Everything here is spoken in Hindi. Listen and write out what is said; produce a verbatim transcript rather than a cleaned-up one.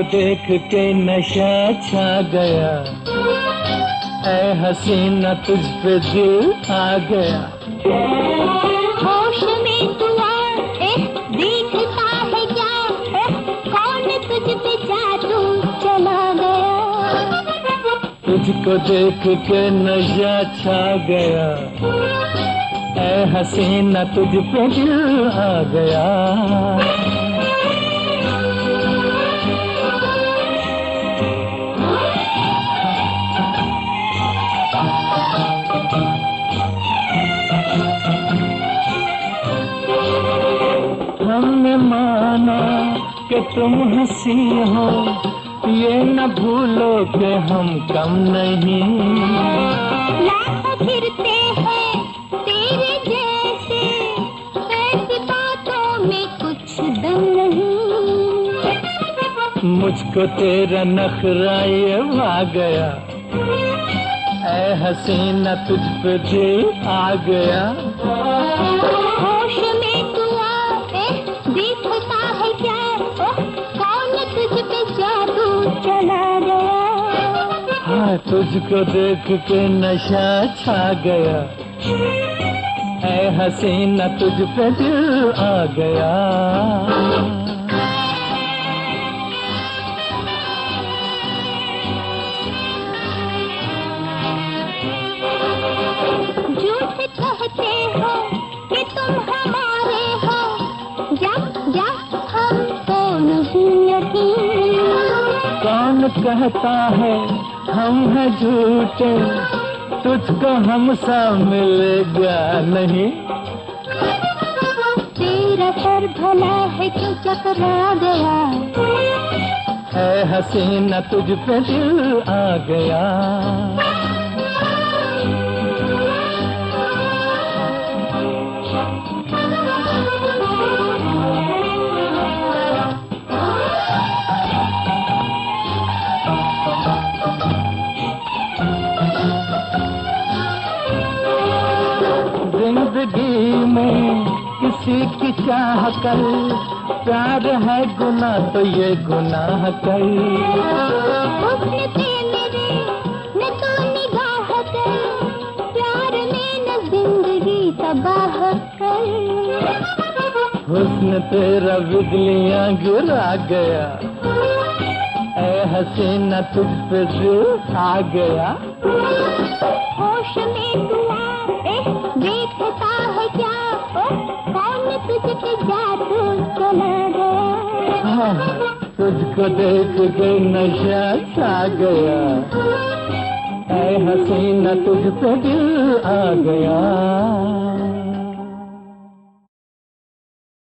देख के नशा छा गया, ऐ हसीना तुझ पे दिल आ गया। होश में तू आ, ए, देखता है क्या, ए, कौन तुझ पे जादू चला गया। तुझको देख के नशा छा गया, ऐ हसीना तुझ पे दिल आ गया। हमने माना कि तुम हंसी हो, ये न भूलो कि हम कम नहीं। लाखों फिरते हैं तेरे जैसे, ऐसी बातों में कुछ दम नहीं। मुझको तेरा नखरा ये आ गया, ऐ हसीना तुझ पे दिल आ गया। होश में तू आ, ए, देखता है क्या, ओ, कौन तुझ पे जादू चला गया। हाँ, तुझको देख के नशा छा गया, ऐ हसीना तुझ पे दिल आ गया। झूठ कहते हो कि तुम हमारे हो, जब जब हमको नहीं यकीन। कौन कहता है हम हैं झूठे, तुझको हमसा मिलेगा नहीं। तेरा सर भला है क्यों चकरा गया, ऐ हसीना तुझ पे दिल आ गया। जिंदगी में किसी की चाह कर, प्यार है गुनाह तो ये गुनाह कर। हुस्न पे मेरे न तो निगाह कर, प्यार में न जिंदगी तबाह कर। हुस्न तेरा बिजलियां गिरा गया, ऐ हसीना तुझ पे दिल आ गया। होश में तू आ, ए, देखता है क्या, ओ, कौन तुझ पे जादू चला गया। हाँ, तुझको देख के नशा छा गया, ऐ हसीना तुझ पे दिल आ गया।